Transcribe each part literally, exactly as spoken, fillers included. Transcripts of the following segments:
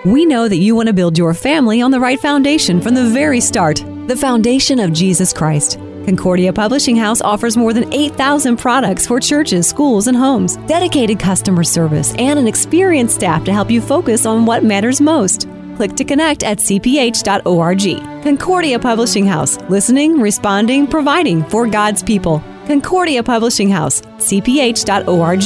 We know that you want to build your family on the right foundation from the very start, the foundation of Jesus Christ. Concordia Publishing House offers more than eight thousand products for churches, schools, and homes, dedicated customer service, and an experienced staff to help you focus on what matters most. Click to connect at c p h dot org. Concordia Publishing House, listening, responding, providing for God's people. Concordia Publishing House, c p h dot org.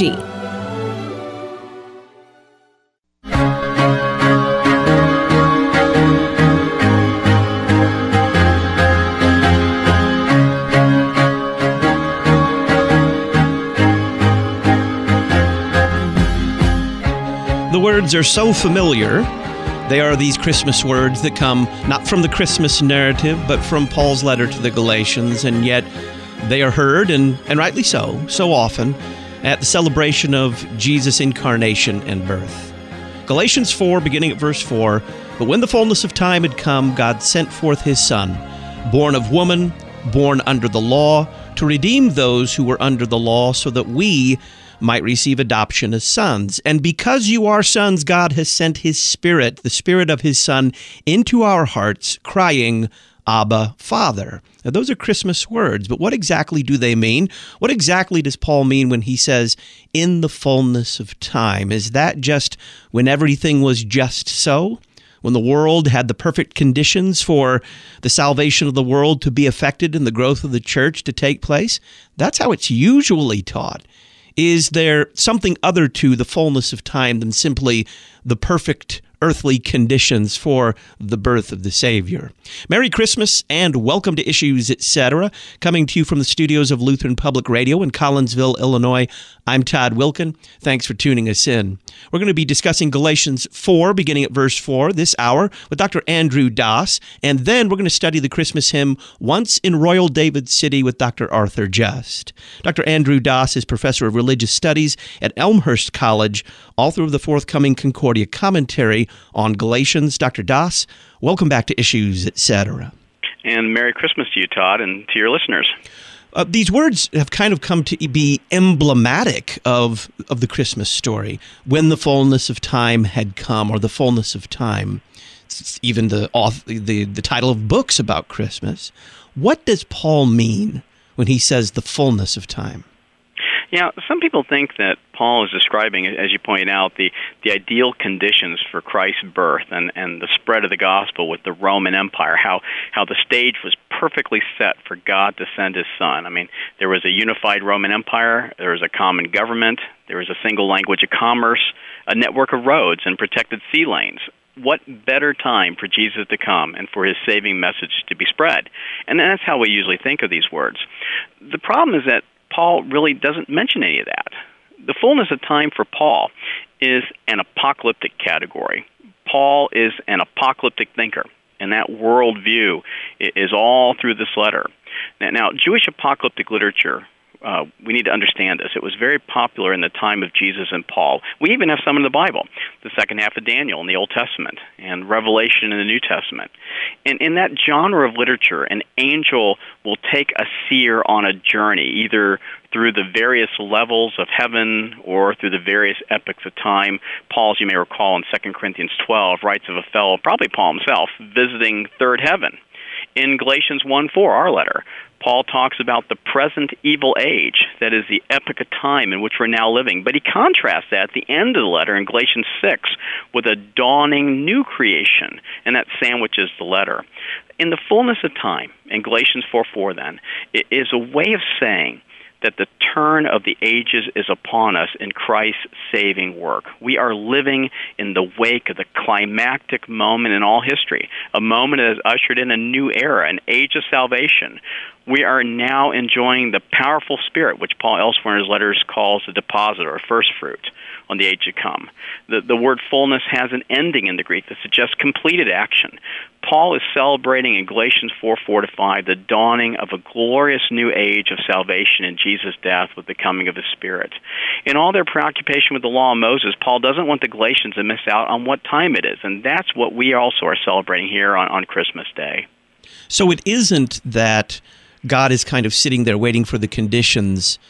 The words are so familiar. They are these Christmas words that come not from the Christmas narrative, but from Paul's letter to the Galatians, and yet they are heard, and, and rightly so, so often, at the celebration of Jesus' incarnation and birth. Galatians four, beginning at verse four, "But when the fullness of time had come, God sent forth his Son, born of woman, born under the law, to redeem those who were under the law, so that we might receive adoption as sons. And because you are sons, God has sent his Spirit, the Spirit of his Son, into our hearts, crying, Abba, Father." Now, those are Christmas words, but what exactly do they mean? What exactly does Paul mean when he says, in the fullness of time? Is that just when everything was just so? When the world had the perfect conditions for the salvation of the world to be effected and the growth of the church to take place? That's how it's usually taught. Is there something other to the fullness of time than simply the perfect earthly conditions for the birth of the Savior? Merry Christmas and welcome to Issues, et cetera. Coming to you from the studios of Lutheran Public Radio in Collinsville, Illinois. I'm Todd Wilkin. Thanks for tuning us in. We're going to be discussing Galatians four, beginning at verse four, this hour with Doctor Andrew Dass, and then we're going to study the Christmas hymn, Once in Royal David City, with Doctor Arthur Just. Doctor Andrew Dass is Professor of Religious Studies at Elmhurst College, author of the forthcoming Concordia commentary on Galatians. Doctor Dass, welcome back to Issues, et cetera. And Merry Christmas to you, Todd, and to your listeners. Uh, these words have kind of come to be emblematic of of the Christmas story. When the fullness of time had come, or the fullness of time. It's even the, the the title of books about Christmas. What does Paul mean when he says the fullness of time? Yeah, some people think that Paul is describing, as you pointed out, the, the ideal conditions for Christ's birth and, and the spread of the gospel with the Roman Empire, how, how the stage was perfectly set for God to send his Son. I mean, there was a unified Roman Empire, there was a common government, there was a single language of commerce, a network of roads and protected sea lanes. What better time for Jesus to come and for his saving message to be spread? And that's how we usually think of these words. The problem is that Paul really doesn't mention any of that. The fullness of time for Paul is an apocalyptic category. Paul is an apocalyptic thinker, and that worldview is all through this letter. Now, now Jewish apocalyptic literature, uh, we need to understand this. It was very popular in the time of Jesus and Paul. We even have some in the Bible, the second half of Daniel in the Old Testament, and Revelation in the New Testament. And in that genre of literature, an angel will take a seer on a journey, either through the various levels of heaven or through the various epochs of time. Paul, as you may recall, in Second Corinthians twelve, writes of a fellow, probably Paul himself, visiting third heaven. In Galatians one four, our letter, Paul talks about the present evil age, that is the epoch of time in which we're now living. But he contrasts that at the end of the letter in Galatians six with a dawning new creation, and that sandwiches the letter. In the fullness of time, in Galatians four four then, it is a way of saying that the turn of the ages is upon us in Christ's saving work. We are living in the wake of the climactic moment in all history, a moment that has ushered in a new era, an age of salvation. We are now enjoying the powerful Spirit, which Paul elsewhere in his letters calls the deposit or first fruit on the age to come. The, the word fullness has an ending in the Greek that suggests completed action. Paul is celebrating in Galatians four four to five the dawning of a glorious new age of salvation in Jesus' death with the coming of the Spirit. In all their preoccupation with the law of Moses, Paul doesn't want the Galatians to miss out on what time it is, and that's what we also are celebrating here on, on Christmas Day. So it isn't that God is kind of sitting there waiting for the conditions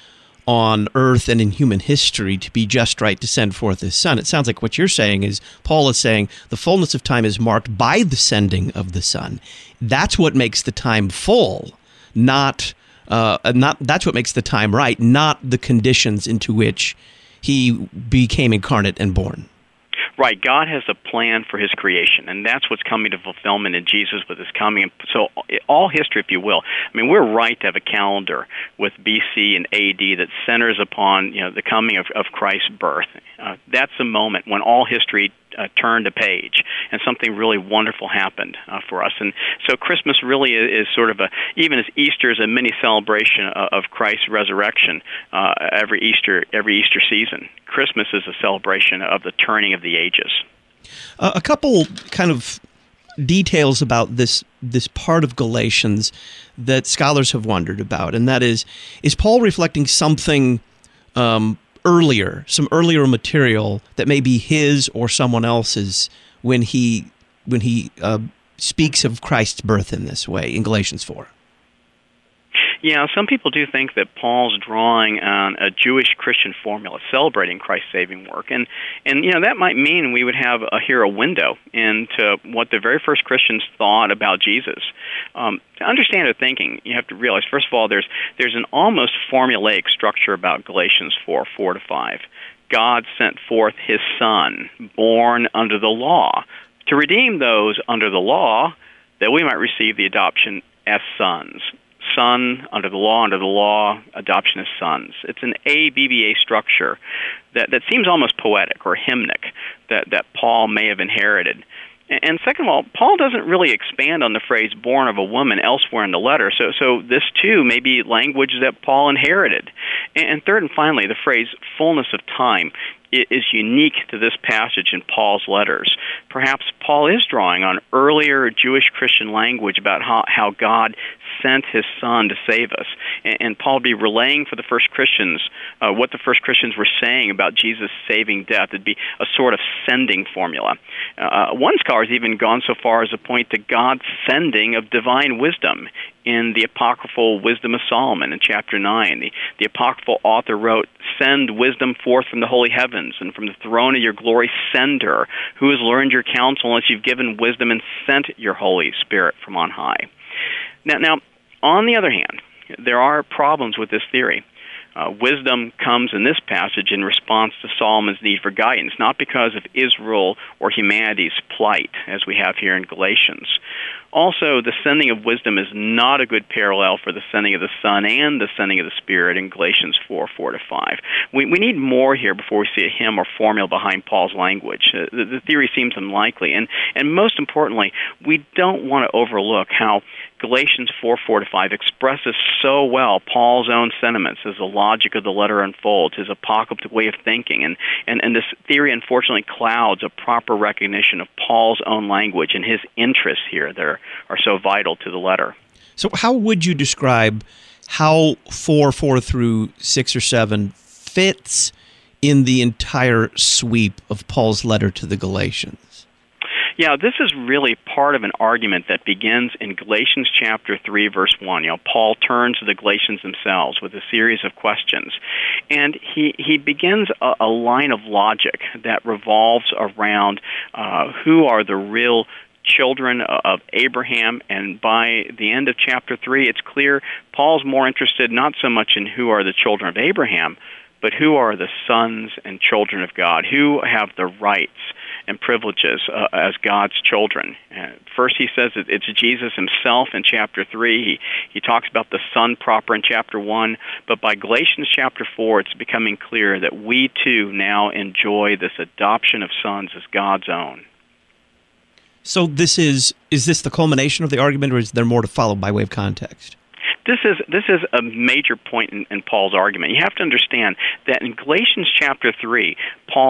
on earth and in human history to be just right to send forth his Son. It sounds like what you're saying is, Paul is saying, the fullness of time is marked by the sending of the Son. That's what makes the time full, not, uh, not that's what makes the time right, not the conditions into which he became incarnate and born. Right. God has a plan for his creation, and that's what's coming to fulfillment in Jesus with his coming. So all history, if you will, I mean, we're right to have a calendar with B C and A D that centers upon, you know, the coming of, of Christ's birth. Uh, that's the moment when all history uh, turned a page and something really wonderful happened uh, for us. And so Christmas really is, is sort of a, even as Easter is a mini celebration of, of Christ's resurrection uh, every Easter, every Easter season. Christmas is a celebration of the turning of the ages. Uh, a couple kind of details about this this part of Galatians that scholars have wondered about, and that is, is Paul reflecting something um, earlier, some earlier material that may be his or someone else's when he when he uh, speaks of Christ's birth in this way in Galatians four? Yeah, some people do think that Paul's drawing on a Jewish Christian formula celebrating Christ's saving work. And, and you know, that might mean we would have a, here a window into what the very first Christians thought about Jesus. Um, to understand their thinking, you have to realize, first of all, there's there's an almost formulaic structure about Galatians four, four to five. God sent forth his Son, born under the law, to redeem those under the law, that we might receive the adoption as sons. Son, under the law, under the law, adoption as sons. It's an A B B A structure that, that seems almost poetic or hymnic that, that Paul may have inherited. And second of all, Paul doesn't really expand on the phrase born of a woman elsewhere in the letter, so so this too may be language that Paul inherited. And third and finally, the phrase fullness of time is unique to this passage in Paul's letters. Perhaps Paul is drawing on earlier Jewish Christian language about how, how God sent his Son to save us. And, and Paul would be relaying for the first Christians uh, what the first Christians were saying about Jesus' saving death. It'd be a sort of sending formula. Uh, one scholar has even gone so far as to point to God's sending of divine wisdom in the apocryphal Wisdom of Solomon in chapter nine. The, the apocryphal author wrote, "Send wisdom forth from the holy heavens, and from the throne of your glory send her, who has learned your counsel unless you've given wisdom and sent your Holy Spirit from on high." Now, now, on the other hand, there are problems with this theory. Uh, wisdom comes in this passage in response to Solomon's need for guidance, not because of Israel or humanity's plight, as we have here in Galatians. Also, the sending of wisdom is not a good parallel for the sending of the Son and the sending of the Spirit in Galatians four, four to five. We, we need more here before we see a hymn or formula behind Paul's language. Uh, the, the theory seems unlikely. And, and most importantly, we don't want to overlook how Galatians four, four to five expresses so well Paul's own sentiments as the logic of the letter unfolds, his apocalyptic way of thinking. And, and, and this theory, unfortunately, clouds a proper recognition of Paul's own language and his interests here that are, are so vital to the letter. So how would you describe how four, four through six or seven fits in the entire sweep of Paul's letter to the Galatians? Yeah, this is really part of an argument that begins in Galatians chapter three, verse one. You know, Paul turns to the Galatians themselves with a series of questions. And he, he begins a, a line of logic that revolves around uh, who are the real children of Abraham, and by the end of chapter three, it's clear Paul's more interested not so much in who are the children of Abraham, but who are the sons and children of God, who have the rights and privileges uh, as God's children. Uh, first, he says that it's Jesus himself in chapter three. He, he talks about the Son proper in chapter one. But by Galatians chapter four, it's becoming clear that we too now enjoy this adoption of sons as God's own. So this is, is this the culmination of the argument, or is there more to follow by way of context? This is this is a major point in, in Paul's argument. You have to understand that in Galatians chapter three, Paul's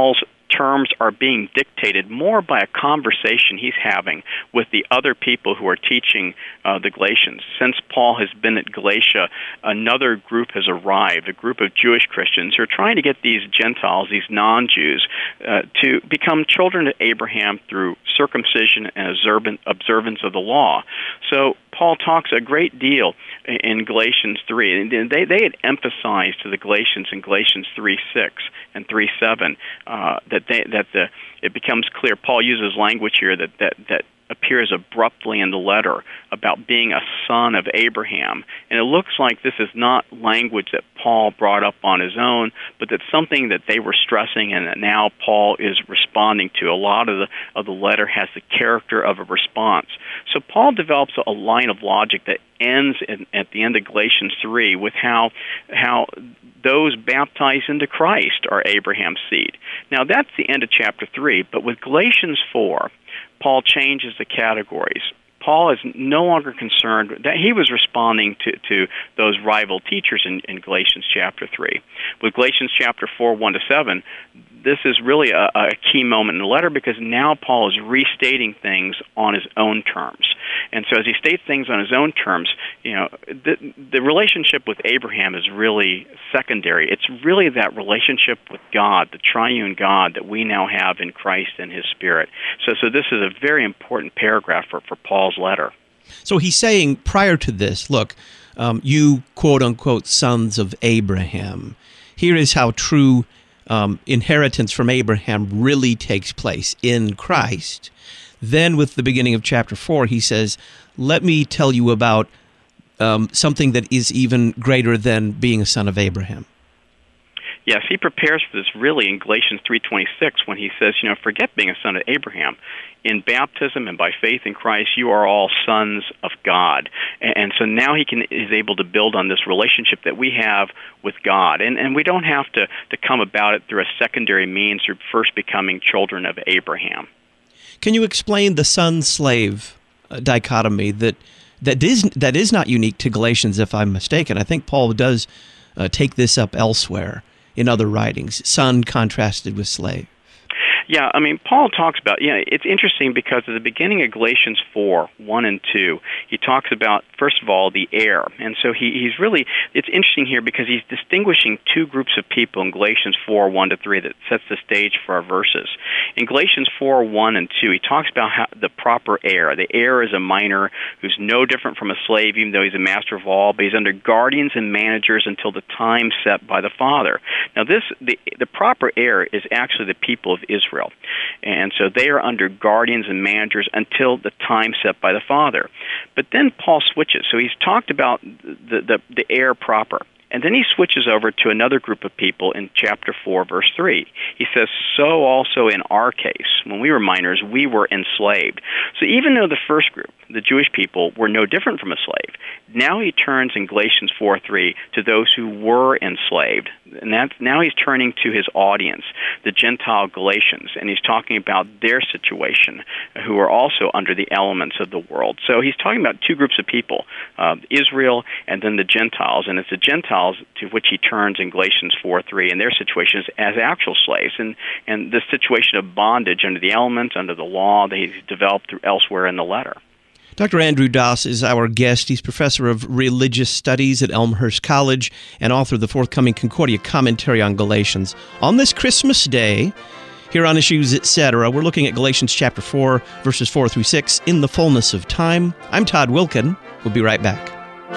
terms are being dictated more by a conversation he's having with the other people who are teaching uh, the Galatians. Since Paul has been at Galatia, another group has arrived, a group of Jewish Christians who are trying to get these Gentiles, these non-Jews, uh, to become children of Abraham through circumcision and observance of the law. So Paul talks a great deal in Galatians three. And they, they had emphasized to the Galatians in Galatians three six and three seven uh, that they, that the it becomes clear. Paul uses language here that, that, that appears abruptly in the letter about being a son of Abraham. And it looks like this is not language that Paul brought up on his own, but that's something that they were stressing and that now Paul is responding to. A lot of the of the letter has the character of a response. So Paul develops a line of logic that ends in, at the end of Galatians three with how how those baptized into Christ are Abraham's seed. Now that's the end of chapter three, but with Galatians four, Paul changes the categories. Paul is no longer concerned that he was responding to, to those rival teachers in, in Galatians chapter three. With Galatians chapter four, one to seven, this is really a, a key moment in the letter because now Paul is restating things on his own terms. And so as he states things on his own terms, you know, the, the relationship with Abraham is really secondary. It's really that relationship with God, the triune God that we now have in Christ and his Spirit. So so this is a very important paragraph for, for Paul's letter. So he's saying prior to this, look, um, you quote-unquote sons of Abraham, here is how true um, inheritance from Abraham really takes place in Christ. Then with the beginning of chapter four, he says, let me tell you about um, something that is even greater than being a son of Abraham. Yes, he prepares for this really in Galatians three twenty-six when he says, you know, forget being a son of Abraham. In baptism and by faith in Christ, you are all sons of God. And, and so now he can is able to build on this relationship that we have with God. And, and we don't have to, to come about it through a secondary means through first becoming children of Abraham. Can you explain the son-slave uh, dichotomy that that is that is not unique to Galatians, if I'm mistaken? I think Paul does uh, take this up elsewhere in other writings, son contrasted with slave. Yeah, I mean, Paul talks about, you know, it's interesting because at the beginning of Galatians four, one and two, he talks about, first of all, the heir. And so he, he's really, it's interesting here because he's distinguishing two groups of people in Galatians four, one to three that sets the stage for our verses. In Galatians four, one and two, he talks about how the proper heir. The heir is a minor who's no different from a slave, even though he's a master of all, but he's under guardians and managers until the time set by the father. Now, this the, the proper heir is actually the people of Israel. And so they are under guardians and managers until the time set by the Father. But then Paul switches. So he's talked about the, the, the heir proper. And then he switches over to another group of people in chapter four, verse three. He says, so also in our case, when we were minors, we were enslaved. So even though the first group, the Jewish people, were no different from a slave, now he turns in Galatians four three to those who were enslaved. And that's, now he's turning to his audience, the Gentile Galatians, and he's talking about their situation, who are also under the elements of the world. So he's talking about two groups of people, uh, Israel and then the Gentiles. And it's the Gentiles to which he turns in Galatians four three, and their situations as actual slaves, and, and the situation of bondage under the elements, under the law that he's developed through elsewhere in the letter. Doctor Andrew Doss is our guest. He's professor of religious studies at Elmhurst College and author of the forthcoming Concordia Commentary on Galatians. On this Christmas Day, here on Issues Etc., we're looking at Galatians chapter four, verses four through six, in the fullness of time. I'm Todd Wilkin. We'll be right back.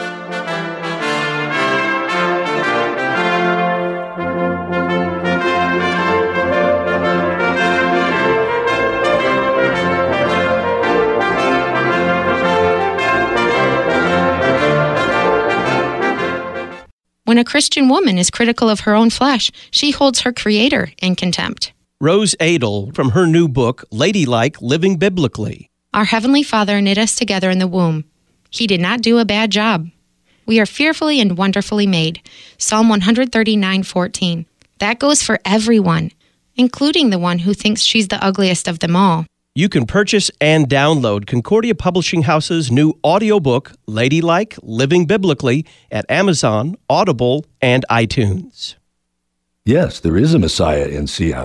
When a Christian woman is critical of her own flesh, she holds her Creator in contempt. Rose Adel from her new book, Ladylike, Living Biblically. Our Heavenly Father knit us together in the womb. He did not do a bad job. We are fearfully and wonderfully made. Psalm one thirty-nine fourteen. That goes for everyone, including the one who thinks she's the ugliest of them all. You can purchase and download Concordia Publishing House's new audiobook, Ladylike, Living Biblically, at Amazon, Audible, and iTunes. Yes, there is a Messiah in Seattle,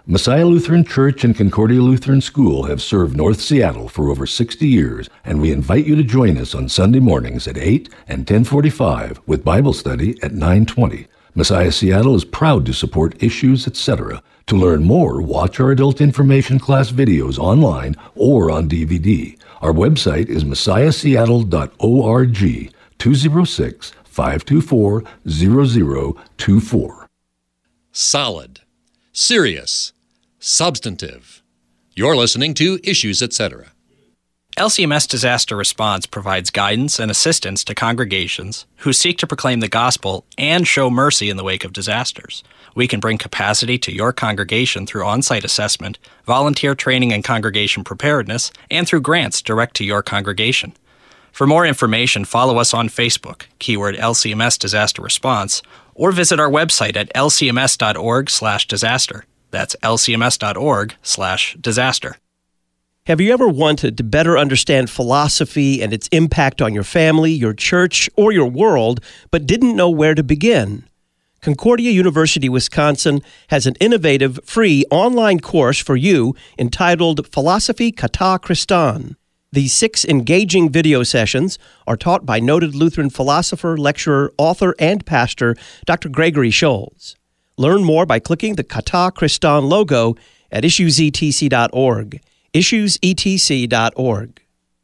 Messiah Lutheran Church and Concordia Lutheran School have served North Seattle for over sixty years, and we invite you to join us on Sunday mornings at eight and ten forty-five with Bible study at nine twenty. Messiah Seattle is proud to support Issues, et cetera. To learn more, watch our adult information class videos online or on D V D. Our website is messiah seattle dot org, two oh six, five two four, zero zero two four. Solid, serious, substantive. You're listening to Issues, et cetera. L C M S Disaster Response provides guidance and assistance to congregations who seek to proclaim the gospel and show mercy in the wake of disasters. We can bring capacity to your congregation through on-site assessment, volunteer training and congregation preparedness, and through grants direct to your congregation. For more information, follow us on Facebook, keyword L C M S Disaster Response, or visit our website at l c m s dot org slash disaster. That's l c m s dot org slash disaster. Have you ever wanted to better understand philosophy and its impact on your family, your church, or your world, but didn't know where to begin? Concordia University, Wisconsin has an innovative, free online course for you entitled Philosophy Kata Christan. These six engaging video sessions are taught by noted Lutheran philosopher, lecturer, author, and pastor, Doctor Gregory Scholz. Learn more by clicking the Kata Christan logo at issues e t c dot org. issues e t c dot org.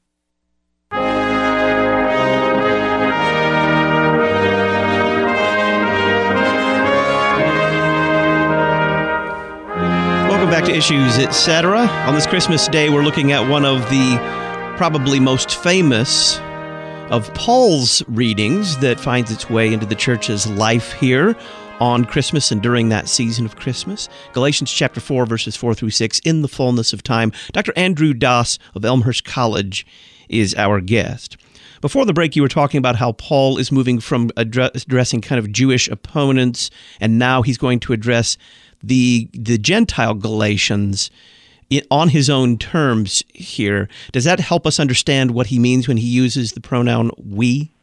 Welcome back to Issues, et cetera. On this Christmas Day, we're looking at one of the probably most famous of Paul's readings that finds its way into the church's life here on Christmas and during that season of Christmas. Galatians chapter four, verses four through six, in the fullness of time. Doctor Andrew Dass of Elmhurst College is our guest. Before the break, you were talking about how Paul is moving from addressing kind of Jewish opponents, and now he's going to address the the Gentile Galatians on his own terms here. Does that help us understand what he means when he uses the pronoun we?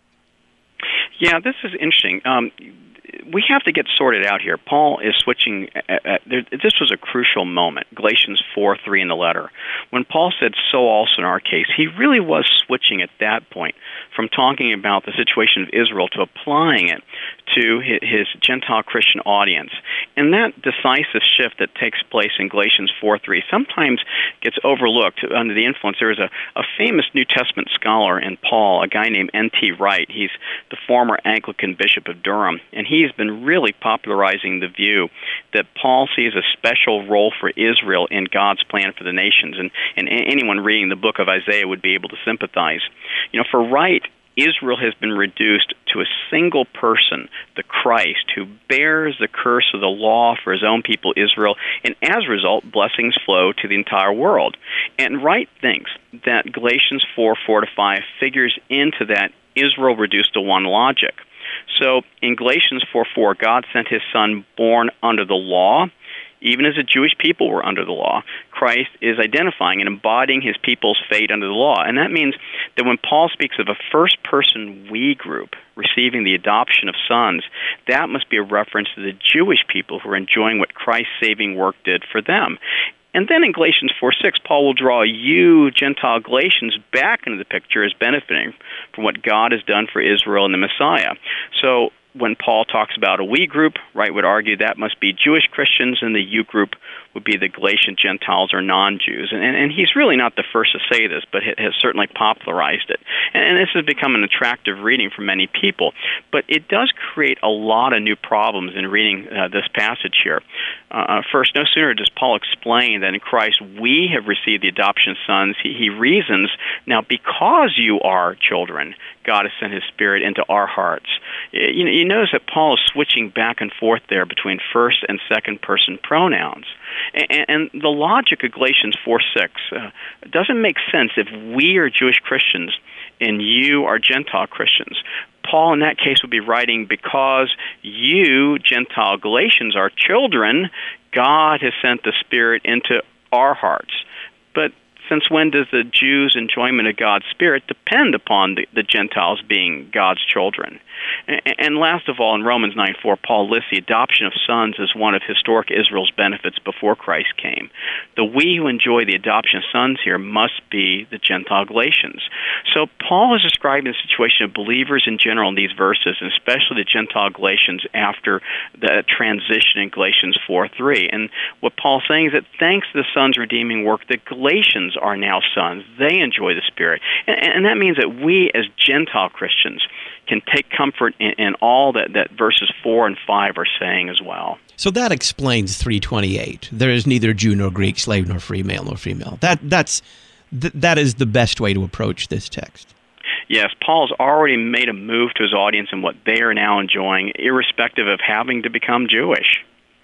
Yeah, this is interesting. Um, we have to get sorted out here. Paul is switching. At, at, there, this was a crucial moment, Galatians four three in the letter. When Paul said, so also in our case, he really was switching at that point from talking about the situation of Israel to applying it to his, his Gentile Christian audience. And that decisive shift that takes place in Galatians four three sometimes gets overlooked under the influence. There is a, a famous New Testament scholar in Paul, a guy named N T Wright. He's the former Anglican Bishop of Durham, and he's been really popularizing the view that Paul sees a special role for Israel in God's plan for the nations, and, and anyone reading the book of Isaiah would be able to sympathize. You know, for Wright, Israel has been reduced to a single person, the Christ, who bears the curse of the law for his own people, Israel, and as a result, blessings flow to the entire world. And Wright thinks that Galatians four, four to five figures into that Israel reduced to one logic. So in Galatians four four, God sent his Son born under the law. Even as the Jewish people were under the law, Christ is identifying and embodying his people's fate under the law. And that means that when Paul speaks of a first-person we group receiving the adoption of sons, that must be a reference to the Jewish people who are enjoying what Christ's saving work did for them. And then in Galatians four six, Paul will draw you, Gentile Galatians, back into the picture as benefiting from what God has done for Israel and the Messiah. So when Paul talks about a we group, Wright would argue that must be Jewish Christians, and the you group would be the Galatian Gentiles or non-Jews. And, and he's really not the first to say this, but has certainly popularized it. And this has become an attractive reading for many people. But it does create a lot of new problems in reading uh, this passage here. Uh, first, no sooner does Paul explain that in Christ we have received the adoption of sons, he, he reasons, now because you are children, God has sent his Spirit into our hearts. You know, you notice that Paul is switching back and forth there between first and second person pronouns. And, and the logic of Galatians four six uh, doesn't make sense if we are Jewish Christians and you are Gentile Christians. Paul, in that case, would be writing, because you, Gentile Galatians, are children, God has sent the Spirit into our hearts. But since when does the Jews' enjoyment of God's Spirit depend upon the, the Gentiles being God's children? And, and last of all, in Romans nine four, Paul lists the adoption of sons as one of historic Israel's benefits before Christ came. The we who enjoy the adoption of sons here must be the Gentile Galatians. So Paul is describing the situation of believers in general in these verses, and especially the Gentile Galatians after the transition in Galatians four three. And what Paul's saying is that thanks to the Son's redeeming work, the Galatians are now sons. They enjoy the Spirit. And, and that means that we as Gentile Christians can take comfort in, in all that, that verses four and five are saying as well. So that explains three twenty-eight. There is neither Jew nor Greek, slave nor free, male nor female. That that's th- that is the best way to approach this text. Yes, Paul's already made a move to his audience in what they are now enjoying, irrespective of having to become Jewish.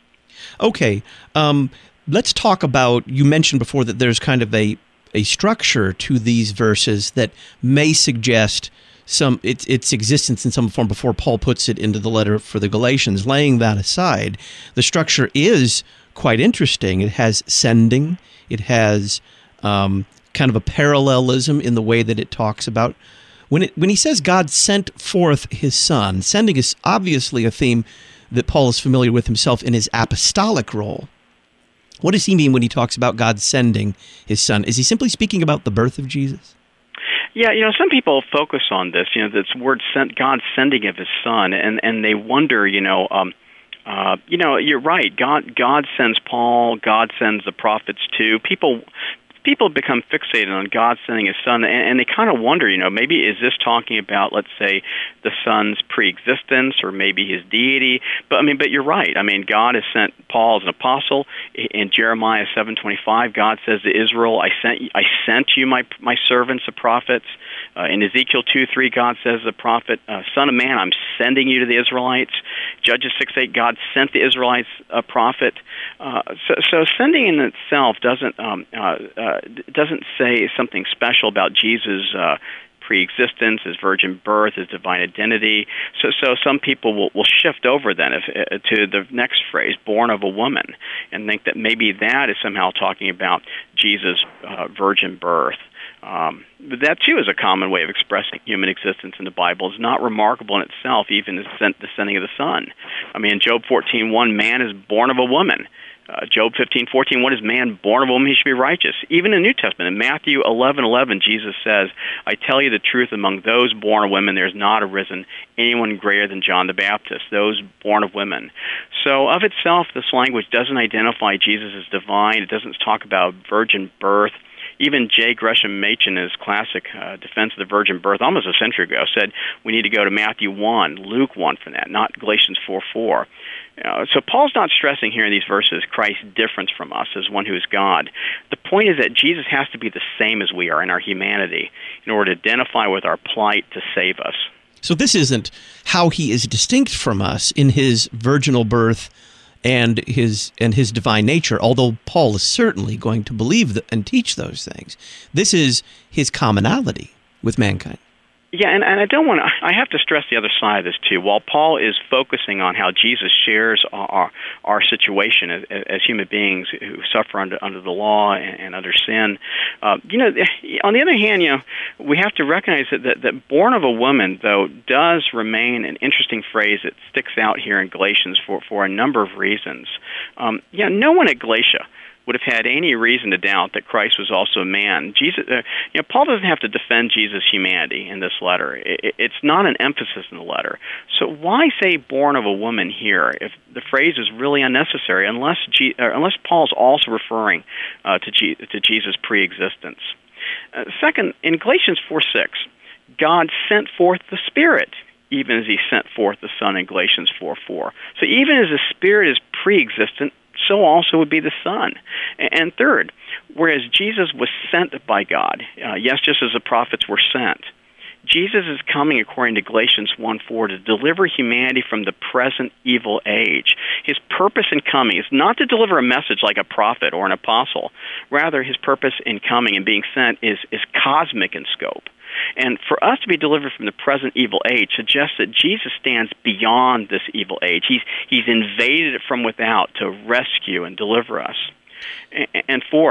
Okay, um, let's talk about, you mentioned before that there's kind of a, a structure to these verses that may suggest some its, its existence in some form before Paul puts it into the letter for the Galatians. Laying that aside, the structure is quite interesting. It has sending. It has um, kind of a parallelism in the way that it talks about. When it, when he says God sent forth his Son, sending is obviously a theme that Paul is familiar with himself in his apostolic role. What does he mean when he talks about God sending his Son? Is he simply speaking about the birth of Jesus? Yeah, you know, some people focus on this, you know, this word sent, God sending of his Son, and, and they wonder, you know, um, uh, you know, you're right, God God sends Paul, God sends the prophets too. People people become fixated on God sending his Son, and, and they kind of wonder, you know, maybe is this talking about, let's say, the Son's preexistence or maybe his deity? But I mean, but you're right. I mean, God has sent Paul as an apostle. In Jeremiah seven twenty-five, God says to Israel, "I sent I sent you my my servants, the prophets." Uh, in Ezekiel two three, God says to the prophet, uh, "Son of man, I'm sending you to the Israelites." Judges six eight, God sent the Israelites a prophet. Uh, so, so sending in itself doesn't um, uh, uh, doesn't say something special about Jesus' uh, pre-existence, his virgin birth, his divine identity. So, so some people will, will shift over then if, uh, to the next phrase, "born of a woman," and think that maybe that is somehow talking about Jesus' uh, virgin birth. Um, but that, too, is a common way of expressing human existence in the Bible. It's not remarkable in itself, even the sending of the Son. I mean, in Job fourteen one, man is born of a woman. Uh, Job fifteen fourteen, what is man born of a woman? He should be righteous. Even in the New Testament, in Matthew eleven eleven, Jesus says, "I tell you the truth, among those born of women, there is not arisen anyone greater than John the Baptist," those born of women. So of itself, this language doesn't identify Jesus as divine. It doesn't talk about virgin birth. Even J. Gresham Machen, in his classic uh, Defense of the Virgin Birth, almost a century ago, said we need to go to Matthew one, Luke one for that, not Galatians four four. Uh, so Paul's not stressing here in these verses Christ's difference from us as one who is God. The point is that Jesus has to be the same as we are in our humanity in order to identify with our plight to save us. So this isn't how he is distinct from us in his virginal birth and his and his divine nature, although Paul is certainly going to believe that and teach those things. This is his commonality with mankind. Yeah, and, and I don't want to, I have to stress the other side of this too. While Paul is focusing on how Jesus shares our our situation as, as human beings who suffer under under the law and, and under sin, uh, you know, on the other hand, you know, we have to recognize that, that that born of a woman, though, does remain an interesting phrase that sticks out here in Galatians for, for a number of reasons. Um, yeah, no one at Galatia would have had any reason to doubt that Christ was also a man. Jesus, uh, you know, Paul doesn't have to defend Jesus' humanity in this letter. It, it's not an emphasis in the letter. So why say "born of a woman" here if the phrase is really unnecessary, unless G, uh, unless Paul's also referring uh, to, G, to Jesus' pre-existence? Uh, second, in Galatians four six, God sent forth the Spirit, even as he sent forth the Son in Galatians four four. So even as the Spirit is pre-existent, so also would be the Son. And third, whereas Jesus was sent by God, uh, yes, just as the prophets were sent, Jesus is coming, according to Galatians one four, to deliver humanity from the present evil age. His purpose in coming is not to deliver a message like a prophet or an apostle. Rather, his purpose in coming and being sent is, is cosmic in scope. And for us to be delivered from the present evil age suggests that Jesus stands beyond this evil age. He's, he's invaded it from without to rescue and deliver us. And fourth,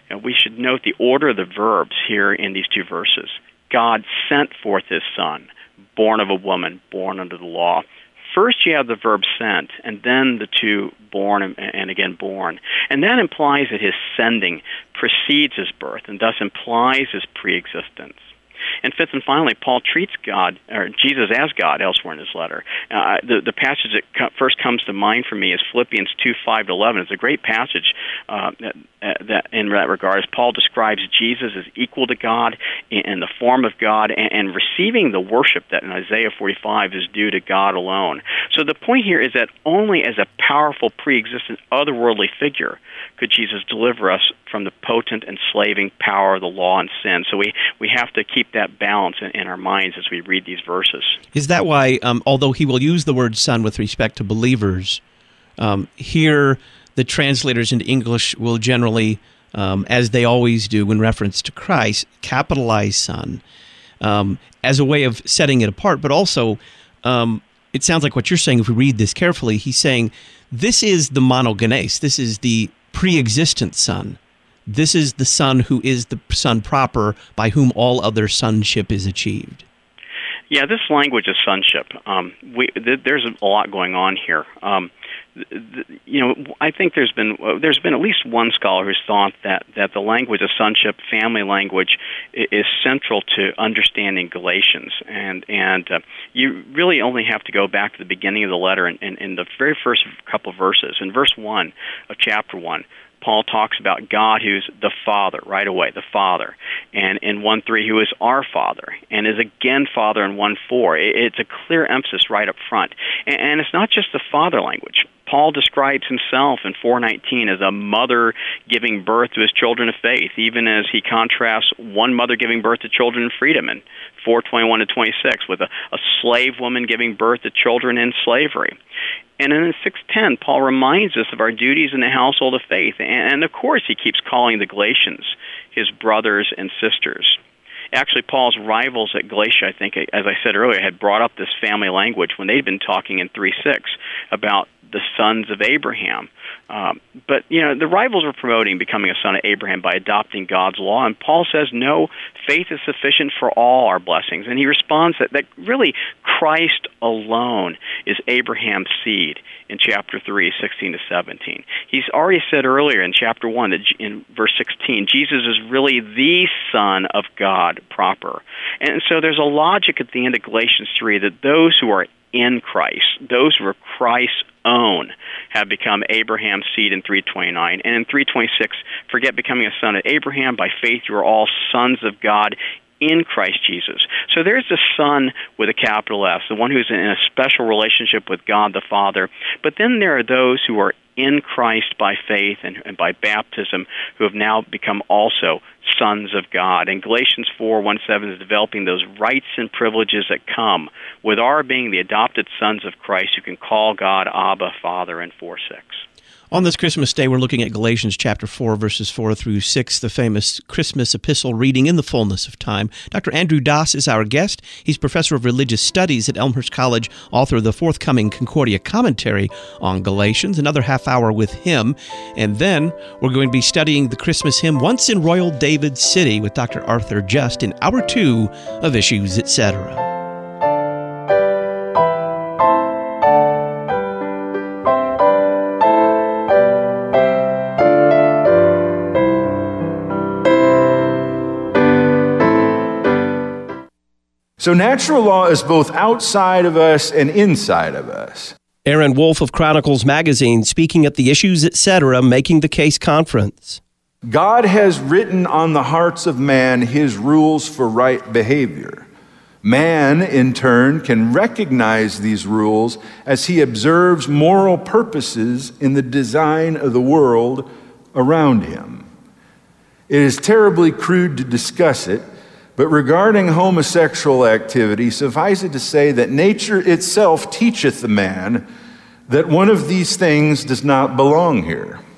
And we should note the order of the verbs here in these two verses. God sent forth his Son, born of a woman, born under the law. First you have the verb sent, and then the two born and, and again born. And that implies that his sending precedes his birth, and thus implies his preexistence. And fifth and finally, Paul treats God, or Jesus as God elsewhere in his letter. Uh, the, the passage that co- first comes to mind for me is Philippians two, five to eleven. It's a great passage uh, that, uh, that in that regard, as Paul describes Jesus as equal to God in, in the form of God and, and receiving the worship that in Isaiah forty-five is due to God alone. So the point here is that only as a powerful, pre-existent, otherworldly figure could Jesus deliver us from the potent, enslaving power of the law and sin. So we, we have to keep that balance in, in our minds as we read these verses. Is that why, um, although he will use the word son with respect to believers, um, here the translators into English will generally, um, as they always do in reference to Christ, capitalize son um, as a way of setting it apart, but also um, it sounds like what you're saying, if we read this carefully, he's saying this is the monogenes, this is the pre-existent son. This is the Son who is the Son proper, by whom all other sonship is achieved. Yeah, this language of sonship, um, we, th- there's a lot going on here. Um, th- th- you know, I think there's been uh, there's been at least one scholar who's thought that, that the language of sonship, family language, is, is central to understanding Galatians, and and uh, you really only have to go back to the beginning of the letter in, in, in the very first couple of verses. In verse one of chapter one, Paul talks about God who's the Father right away, the Father. And in one three, who is our Father, and is again Father in one four. It's a clear emphasis right up front. And it's not just the Father language. Paul describes himself in four nineteen as a mother giving birth to his children of faith, even as he contrasts one mother giving birth to children in freedom in four twenty-one to twenty-six with a, a slave woman giving birth to children in slavery. And in six ten, Paul reminds us of our duties in the household of faith. And, of course, he keeps calling the Galatians his brothers and sisters. Actually, Paul's rivals at Galatia, I think, as I said earlier, had brought up this family language when they'd been talking in three six about the sons of Abraham. Um, but, you know, the rivals were promoting becoming a son of Abraham by adopting God's law. And Paul says, no, faith is sufficient for all our blessings. And he responds that, that really Christ alone is Abraham's seed in chapter three, sixteen to seventeen. He's already said earlier in chapter one, that in verse sixteen, Jesus is really the Son of God proper. And so there's a logic at the end of Galatians three that those who are in Christ, those who are Christ's own, have become Abraham's seed in three twenty-nine. And in three twenty-six, forget becoming a son of Abraham. By faith, you are all sons of God in Christ Jesus. So there's the Son with a capital S, the one who's in a special relationship with God the Father. But then there are those who are in Christ by faith and, and by baptism, who have now become also sons of God. And Galatians four, one seven is developing those rights and privileges that come with our being the adopted sons of Christ who can call God Abba, Father, in four six. On this Christmas Day, we're looking at Galatians chapter four, verses four through six, the famous Christmas epistle reading in the fullness of time. Doctor Andrew Dass is our guest. He's professor of religious studies at Elmhurst College, author of the forthcoming Concordia commentary on Galatians. Another half hour with him. And then we're going to be studying the Christmas hymn, Once in Royal David City, with Doctor Arthur Just in hour two of Issues, et cetera. So natural law is both outside of us and inside of us. Aaron Wolf of Chronicles Magazine speaking at the Issues, et cetera, Making the Case Conference. God has written on the hearts of man his rules for right behavior. Man, in turn, can recognize these rules as he observes moral purposes in the design of the world around him. It is terribly crude to discuss it, but regarding homosexual activity, suffice it to say that nature itself teacheth the man that one of these things does not belong here.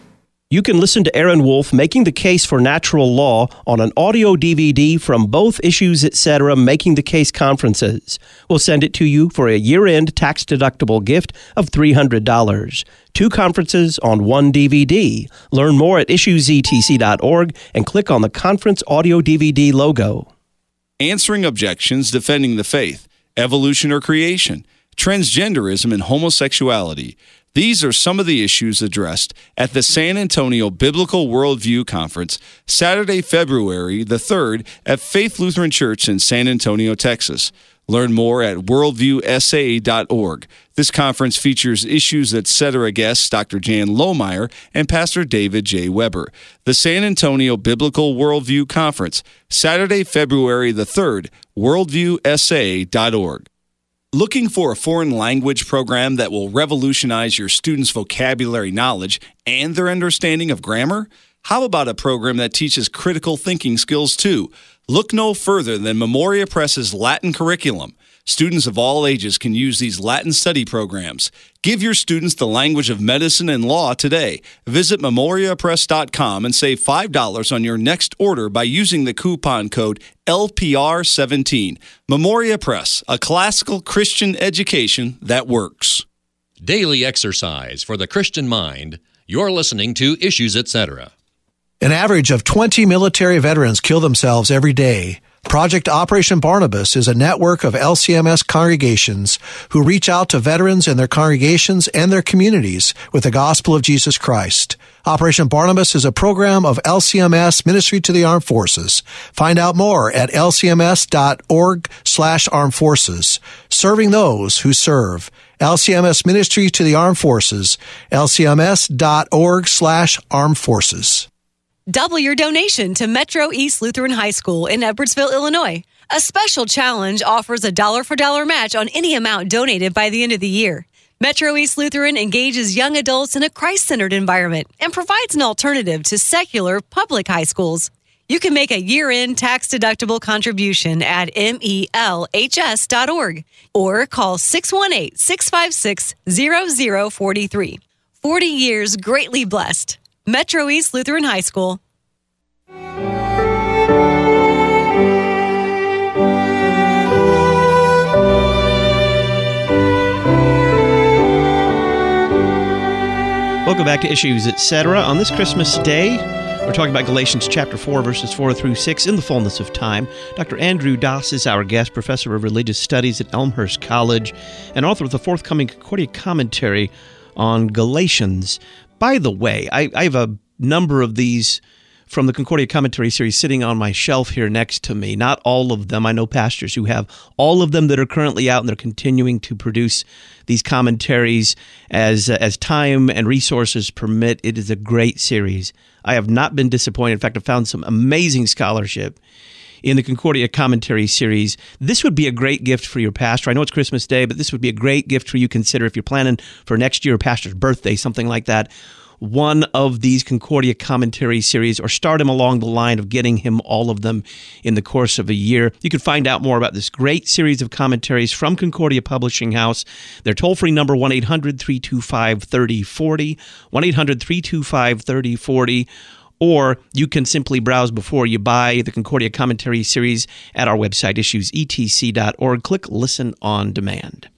You can listen to Aaron Wolf making the case for natural law on an audio D V D from both Issues Etc. Making the Case conferences. We'll send it to you for a year-end tax-deductible gift of three hundred dollars. Two conferences on one D V D. Learn more at issues e t c dot org and click on the conference audio D V D logo. Answering objections, defending the faith, evolution or creation, transgenderism and homosexuality. These are some of the issues addressed at the San Antonio Biblical Worldview Conference, Saturday, February the third at Faith Lutheran Church in San Antonio, Texas. Learn more at worldview s a dot org. This conference features Issues Etc. guests Doctor Jan Lohmeyer and Pastor David J. Weber. The San Antonio Biblical Worldview Conference, Saturday, February the third, worldview s a dot org. Looking for a foreign language program that will revolutionize your students' vocabulary knowledge and their understanding of grammar? How about a program that teaches critical thinking skills too? Look no further than Memoria Press's Latin curriculum. Students of all ages can use these Latin study programs. Give your students the language of medicine and law today. Visit memoria press dot com and save five dollars on your next order by using the coupon code L P R seventeen. Memoria Press, a classical Christian education that works. Daily exercise for the Christian mind. You're listening to Issues Etc. An average of twenty military veterans kill themselves every day. Project Operation Barnabas is a network of L C M S congregations who reach out to veterans in their congregations and their communities with the gospel of Jesus Christ. Operation Barnabas is a program of L C M S Ministry to the Armed Forces. Find out more at l c m s dot org slash armed forces. Serving those who serve. L C M S Ministry to the Armed Forces. l c m s dot org slash armed forces. Double your donation to Metro East Lutheran High School in Edwardsville, Illinois. A special challenge offers a dollar-for-dollar match on any amount donated by the end of the year. Metro East Lutheran engages young adults in a Christ-centered environment and provides an alternative to secular public high schools. You can make a year-end tax-deductible contribution at M E L H S dot org or call six one eight, six five six, zero zero four three. forty years greatly blessed. Metro East Lutheran High School. Welcome back to Issues Etc. On this Christmas Day, we're talking about Galatians chapter four, verses four through six in the fullness of time. Doctor Andrew Dass is our guest, professor of religious studies at Elmhurst College and author of the forthcoming Concordia commentary on Galatians. By the way, I, I have a number of these from the Concordia commentary series sitting on my shelf here next to me. Not all of them. I know pastors who have all of them that are currently out, and they're continuing to produce these commentaries as uh, as time and resources permit. It is a great series. I have not been disappointed. In fact, I've found some amazing scholarship in the Concordia commentary series. This would be a great gift for your pastor. I know it's Christmas Day, but this would be a great gift for you. Consider if you're planning for next year, pastor's birthday, something like that, one of these Concordia commentary series, or start him along the line of getting him all of them in the course of a year. You can find out more about this great series of commentaries from Concordia Publishing House. Their toll-free number, one eight hundred, three two five, three oh four oh, one eight hundred, three two five, three oh four oh, or you can simply browse before you buy the Concordia commentary series at our website, issues e t c dot org. Click Listen on Demand.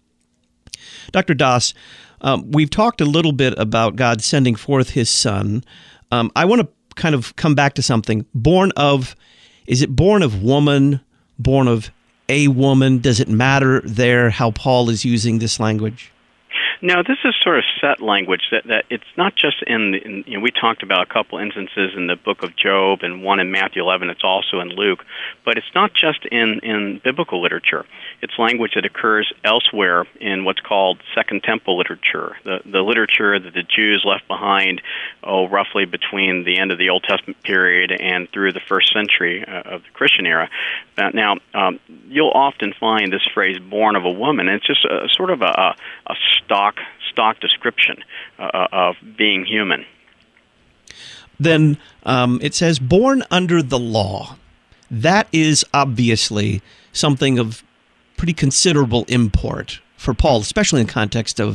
Doctor Dass, um, we've talked a little bit about God sending forth His Son. Um, I want to kind of come back to something. Born of, is it born of woman, born of a woman? Does it matter there how Paul is using this language? No, this is sort of set language that, that it's not just in, the, in, you know, we talked about a couple instances in the book of Job and one in Matthew eleven. It's also in Luke, but it's not just in, in biblical literature. It's language that occurs elsewhere in what's called Second Temple literature, the, the literature that the Jews left behind, oh, roughly between the end of the Old Testament period and through the first century uh, of the Christian era. Uh, now, um, you'll often find this phrase "born of a woman," and it's just a, sort of a, a stock stock description uh, of being human. Then um, it says, born under the law. That is obviously something of pretty considerable import for Paul, especially in the context of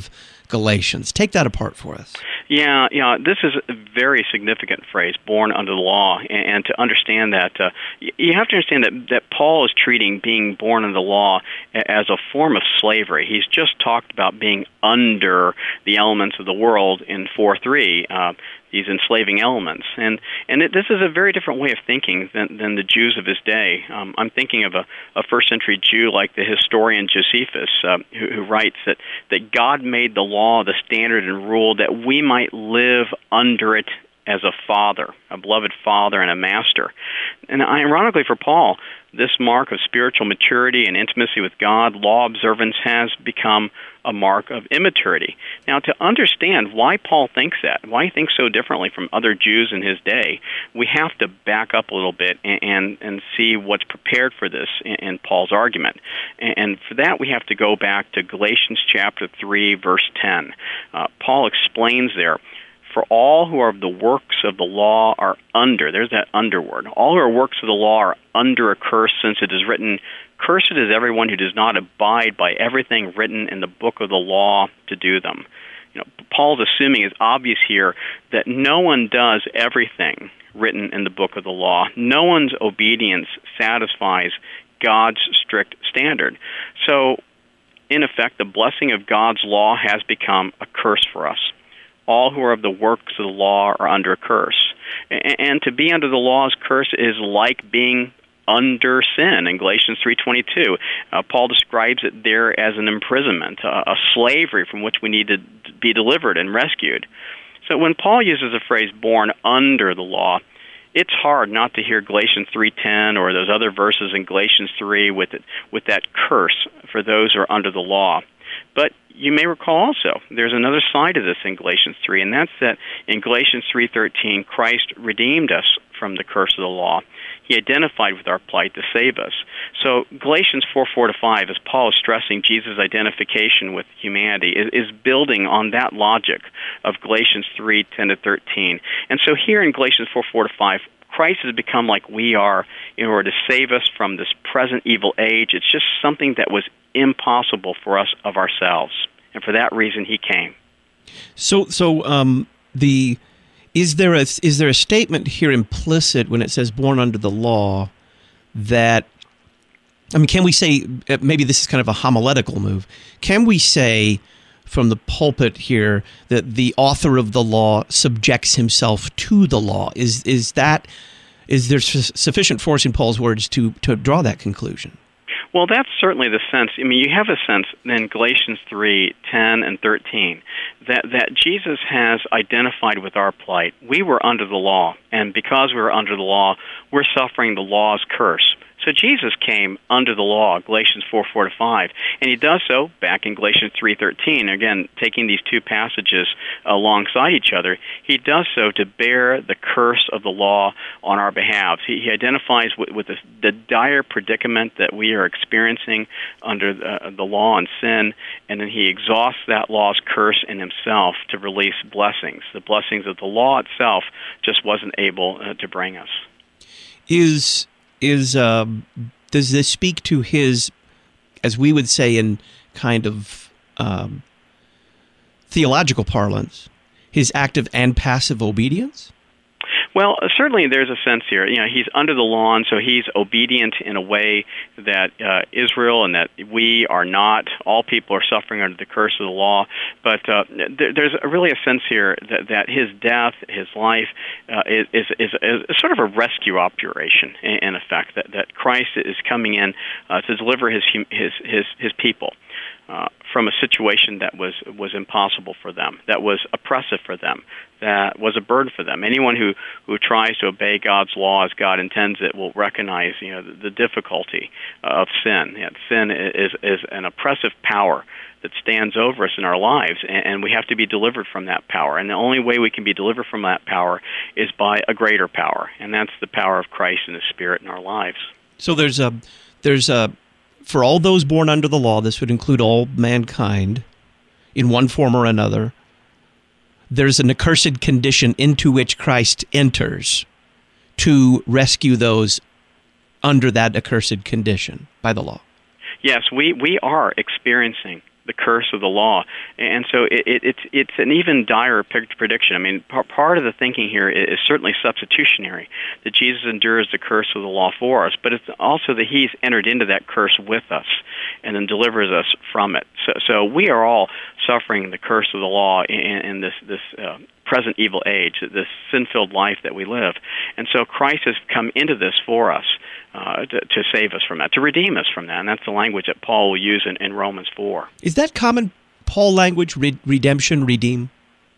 Galatians. Take that apart for us. Yeah, yeah. This is a very significant phrase, born under the law. And, and to understand that, uh, you have to understand that, that Paul is treating being born under the law as a form of slavery. He's just talked about being under the elements of the world in four three. Uh, these enslaving elements. And and it, this is a very different way of thinking than, than the Jews of his day. Um, I'm thinking of a, a first-century Jew like the historian Josephus, uh, who, who writes that, that God made the law the standard and rule that we might live under it as a father, a beloved father and a master. And ironically for Paul, this mark of spiritual maturity and intimacy with God, law observance, has become a mark of immaturity. Now, to understand why Paul thinks that, why he thinks so differently from other Jews in his day, we have to back up a little bit and and, and see what's prepared for this in, in Paul's argument. And, and for that, we have to go back to Galatians chapter three, verse ten. Uh, Paul explains there, "For all who are of the works of the law are under," there's that under word, "all who are works of the law are under a curse, since it is written, 'Cursed is everyone who does not abide by everything written in the book of the law to do them.'" You know, Paul's assuming it's obvious here that no one does everything written in the book of the law. No one's obedience satisfies God's strict standard. So, in effect, the blessing of God's law has become a curse for us. All who are of the works of the law are under a curse. And to be under the law's curse is like being under sin. In Galatians three twenty-two, uh, Paul describes it there as an imprisonment, a, a slavery from which we need to be delivered and rescued. So when Paul uses the phrase born under the law, it's hard not to hear Galatians three ten or those other verses in Galatians three with it, with that curse for those who are under the law. But you may recall also, there's another side of this in Galatians three, and that's that in Galatians three thirteen, Christ redeemed us from the curse of the law. He identified with our plight to save us. So Galatians four four to five, as Paul is stressing Jesus' identification with humanity, is, is building on that logic of Galatians three ten to thirteen. And so here in Galatians four four to five, Christ has become like we are in order to save us from this present evil age. It's just something that was impossible for us of ourselves. And for that reason, he came. So, so um, the is there a is there a statement here implicit when it says "born under the law" that, I mean, can we say, maybe this is kind of a homiletical move? Can we say from the pulpit here that the author of the law subjects himself to the law? Is is that is there su- sufficient force in Paul's words to to draw that conclusion? Well, that's certainly the sense. I mean, you have a sense in Galatians three ten and thirteen that, that Jesus has identified with our plight. We were under the law, and because we were under the law, we're suffering the law's curse. So Jesus came under the law, Galatians four four to five, and he does so back in Galatians three thirteen. Again, taking these two passages alongside each other, he does so to bear the curse of the law on our behalf. He, he identifies with, with the, the dire predicament that we are experiencing under the, the law and sin, and then he exhausts that law's curse in himself to release blessings, the blessings that the law itself just wasn't able uh, to bring us. Is is um, does this speak to his, as we would say in kind of um, theological parlance, his active and passive obedience? Well, certainly there's a sense here. You know, he's under the law, and so he's obedient in a way that uh, Israel and that we are not. All people are suffering under the curse of the law. But uh, there, there's really a sense here that, that his death, his life, uh, is, is, is, is sort of a rescue operation, in, in effect, that, that Christ is coming in uh, to deliver his, his, his, his people. Uh, from a situation that was was impossible for them, that was oppressive for them, that was a burden for them. Anyone who, who tries to obey God's law as God intends it will recognize, you know, the, the difficulty of sin. Yeah, sin is is an oppressive power that stands over us in our lives, and, and we have to be delivered from that power. And the only way we can be delivered from that power is by a greater power, and that's the power of Christ and His Spirit in our lives. So there's a there's a for all those born under the law, this would include all mankind in one form or another, there's an accursed condition into which Christ enters to rescue those under that accursed condition by the law. Yes, we, we are experiencing the curse of the law. And so it, it, it's it's an even dire prediction. I mean, par- part of the thinking here is certainly substitutionary, that Jesus endures the curse of the law for us, but it's also that he's entered into that curse with us and then delivers us from it. So, so we are all suffering the curse of the law in, in this, this uh, present evil age, this sin-filled life that we live. And so Christ has come into this for us uh, to, to save us from that, to redeem us from that. And that's the language that Paul will use in, in Romans four. Is that common Paul language, re- redemption, redeem?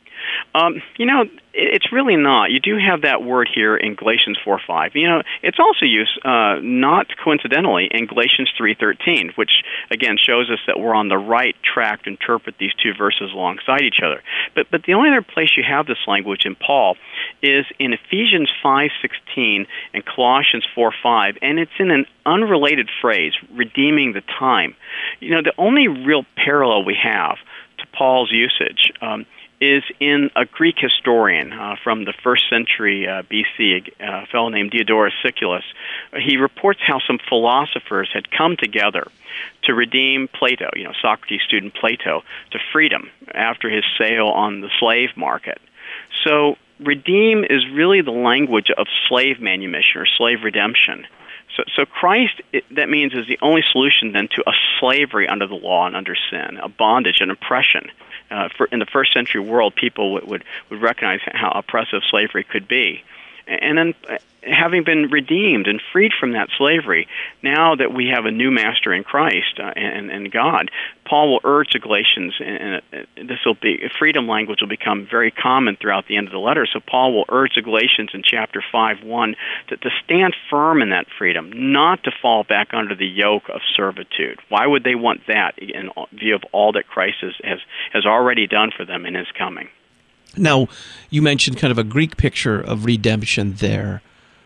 Um, you know, it's really not. You do have that word here in Galatians four five. You know, it's also used, uh, not coincidentally, in Galatians three thirteen, which, again, shows us that we're on the right track to interpret these two verses alongside each other. But but the only other place you have this language in Paul is in Ephesians five sixteen and Colossians four five, and it's in an unrelated phrase, redeeming the time. You know, the only real parallel we have to Paul's usage um, is in a Greek historian uh, from the first century uh, B C, a fellow named Diodorus Siculus. He reports how some philosophers had come together to redeem Plato, you know, Socrates' student Plato, to freedom after his sale on the slave market. So redeem is really the language of slave manumission or slave redemption. So, so Christ, it, that means, is the only solution then to a slavery under the law and under sin, a bondage, an oppression. Uh, for, in the first century world, people would, would, would recognize how oppressive slavery could be. And then, uh, having been redeemed and freed from that slavery, now that we have a new master in Christ uh, and, and God, Paul will urge the Galatians, and this will be freedom language will become very common throughout the end of the letter. So Paul will urge the Galatians in chapter five one to, to stand firm in that freedom, not to fall back under the yoke of servitude. Why would they want that in view of all that Christ has has, has already done for them in his coming? Now, you mentioned kind of a Greek picture of redemption there.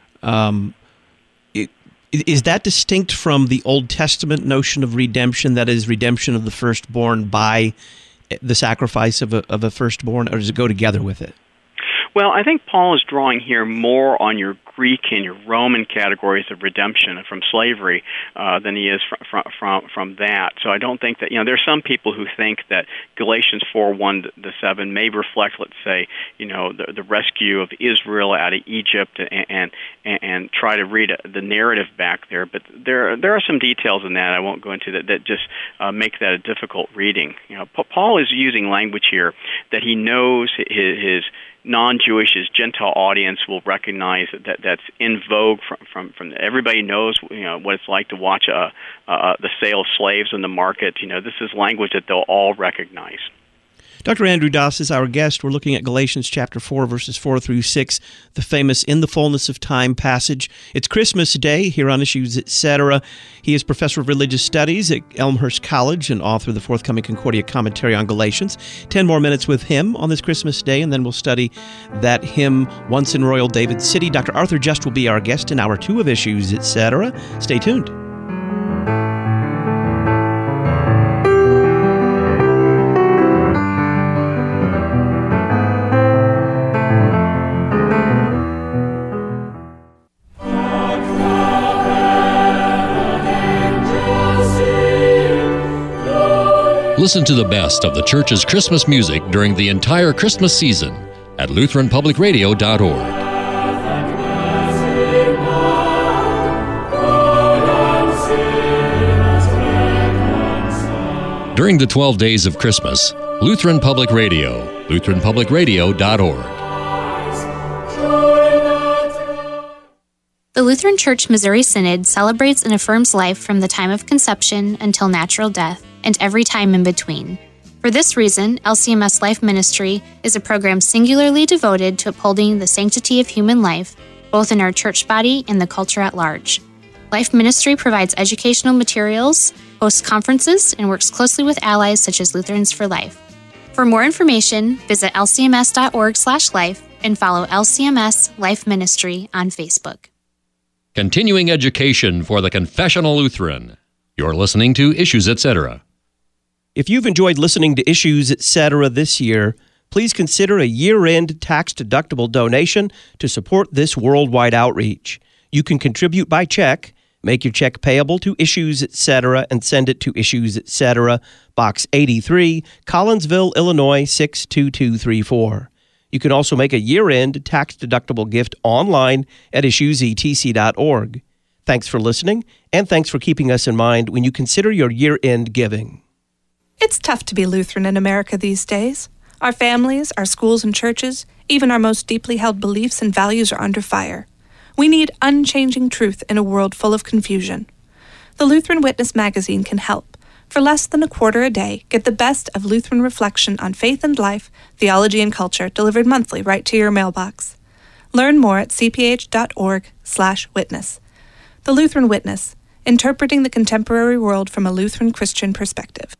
Um, it, is that distinct from the Old Testament notion of redemption, that is, redemption of the firstborn by the sacrifice of a, of a firstborn, or does it go together with it? Well, I think Paul is drawing here more on your Greek and your Roman categories of redemption from slavery uh, than he is from, from from from that. So I don't think that, you know, there are some people who think that Galatians four one to seven may reflect, let's say, you know, the, the rescue of Israel out of Egypt, and and, and try to read the narrative back there. But there there are some details in that I won't go into that that just uh, make that a difficult reading. You know, Paul is using language here that he knows his, his non-Jewish, his Gentile audience will recognize that, that that's in vogue. From, from from everybody knows, you know, what it's like to watch a, uh, the sale of slaves in the market. You know, this is language that they'll all recognize. Doctor Andrew Doss is our guest. We're looking at Galatians chapter four, verses four through six, the famous "in the fullness of time" passage. It's Christmas Day here on Issues, et cetera. He is professor of religious studies at Elmhurst College and author of the forthcoming Concordia commentary on Galatians. Ten more minutes with him on this Christmas Day, and then we'll study that hymn, Once in Royal David City. Doctor Arthur Just will be our guest in hour two of Issues, et cetera. Stay tuned. Listen to the best of the church's Christmas music during the entire Christmas season at Lutheran Public Radio dot org. During the twelve days of Christmas, Lutheran Public Radio, Lutheran Public Radio dot org. The Lutheran Church Missouri Synod celebrates and affirms life from the time of conception until natural death, and every time in between. For this reason, L C M S Life Ministry is a program singularly devoted to upholding the sanctity of human life, both in our church body and the culture at large. Life Ministry provides educational materials, hosts conferences, and works closely with allies such as Lutherans for Life. For more information, visit L C M S dot org slash life and follow L C M S Life Ministry on Facebook. Continuing education for the Confessional Lutheran. You're listening to Issues, et cetera. If you've enjoyed listening to Issues, et cetera this year, please consider a year-end tax-deductible donation to support this worldwide outreach. You can contribute by check. Make your check payable to Issues Etc. and send it to Issues Etc., Box eighty-three, Collinsville, Illinois six two two three four. You can also make a year-end tax-deductible gift online at issues e t c dot org. Thanks for listening, and thanks for keeping us in mind when you consider your year-end giving. It's tough to be Lutheran in America these days. Our families, our schools and churches, even our most deeply held beliefs and values are under fire. We need unchanging truth in a world full of confusion. The Lutheran Witness magazine can help. For less than a quarter a day, get the best of Lutheran reflection on faith and life, theology and culture, delivered monthly right to your mailbox. Learn more at c p h dot org slash witness. The Lutheran Witness, interpreting the contemporary world from a Lutheran Christian perspective.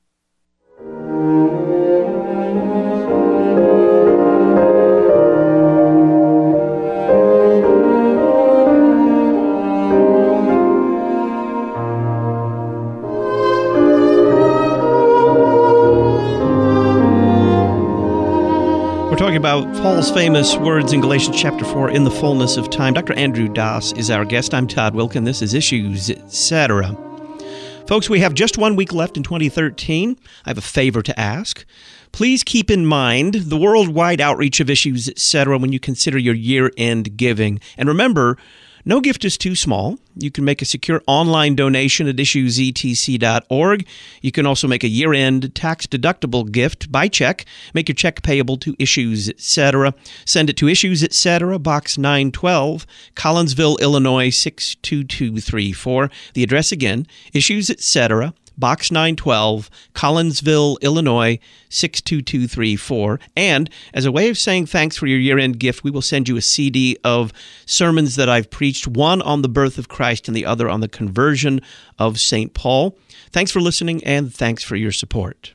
We're talking about Paul's famous words in Galatians chapter four, in the fullness of time. Doctor Andrew Dass is our guest. I'm Todd Wilkin. This is Issues Etc. Folks, we have just one week left in twenty thirteen. I have a favor to ask. Please keep in mind the worldwide outreach of Issues Etc. when you consider your year-end giving. And remember, no gift is too small. You can make a secure online donation at issues e t c dot org. You can also make a year-end tax-deductible gift by check. Make your check payable to Issues Etc. Send it to Issues Etc., Box nine twelve, Collinsville, Illinois six two two three four. The address again, Issues Etc., Box nine twelve, Collinsville, Illinois six two two three four. And as a way of saying thanks for your year-end gift, we will send you a C D of sermons that I've preached, one on the birth of Christ and the other on the conversion of Saint Paul. Thanks for listening, and thanks for your support.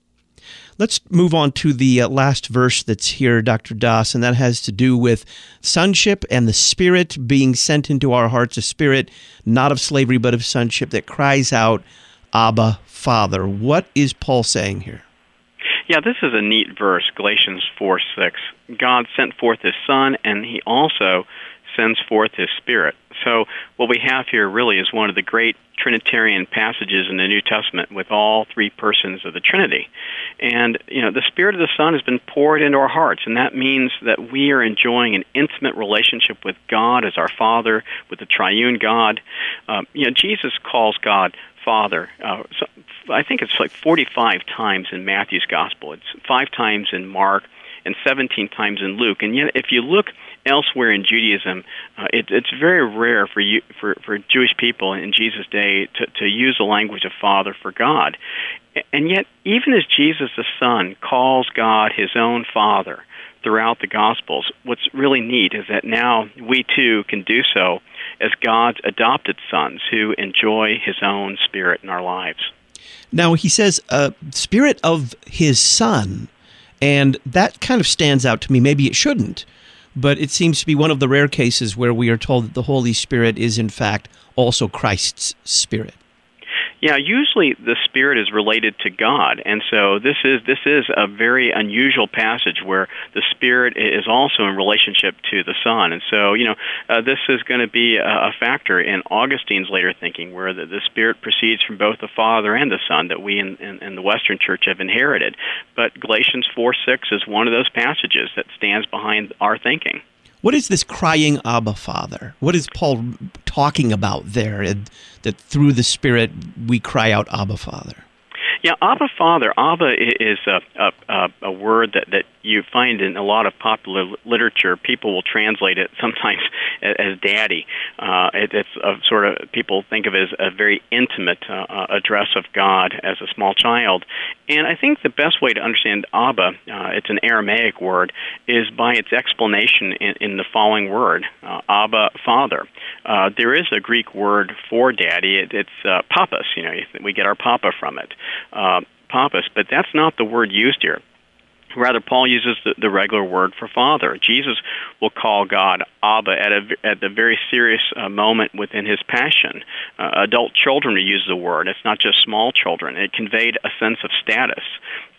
Let's move on to the uh, last verse that's here, Doctor Dass, and that has to do with sonship and the Spirit being sent into our hearts, a spirit not of slavery but of sonship that cries out, Abba, Father. What is Paul saying here? Yeah, this is a neat verse, Galatians four six. God sent forth His Son, and He also sends forth His Spirit. So what we have here really is one of the great Trinitarian passages in the New Testament with all three persons of the Trinity. And, you know, the Spirit of the Son has been poured into our hearts, and that means that we are enjoying an intimate relationship with God as our Father, with the triune God. Um, you know, Jesus calls God Father. Uh, so I think it's like forty-five times in Matthew's Gospel. It's five times in Mark and seventeen times in Luke. And yet, if you look elsewhere in Judaism, uh, it, it's very rare for you for, for Jewish people in Jesus' day to, to use the language of Father for God. And yet, even as Jesus the Son calls God His own Father throughout the Gospels, what's really neat is that now we too can do so as God's adopted sons who enjoy His own Spirit in our lives. Now, he says, uh, Spirit of His Son, and that kind of stands out to me. Maybe it shouldn't, but it seems to be one of the rare cases where we are told that the Holy Spirit is, in fact, also Christ's Spirit. Yeah, usually the Spirit is related to God, and so this is this is a very unusual passage where the Spirit is also in relationship to the Son, and so you know uh, this is going to be a, a factor in Augustine's later thinking, where the, the Spirit proceeds from both the Father and the Son that we in, in, in the Western Church have inherited. But Galatians four six is one of those passages that stands behind our thinking. What is this crying Abba, Father? What is Paul talking about there, that through the Spirit we cry out Abba, Father? Yeah, Abba, Father. Abba is a, a, a word that, that you find in a lot of popular literature. People will translate it sometimes as daddy. Uh, it, it's a sort of, people think of it as a very intimate uh, address of God as a small child. And I think the best way to understand Abba, uh, it's an Aramaic word, is by its explanation in, in the following word, uh, Abba, Father. Uh, there is a Greek word for daddy. It, it's uh, papas. You know, we get our papa from it. Uh, papas, but that's not the word used here. Rather, Paul uses the, the regular word for father. Jesus will call God Abba at a, at the very serious uh, moment within His passion. Uh, adult children use the word. It's not just small children. It conveyed a sense of status.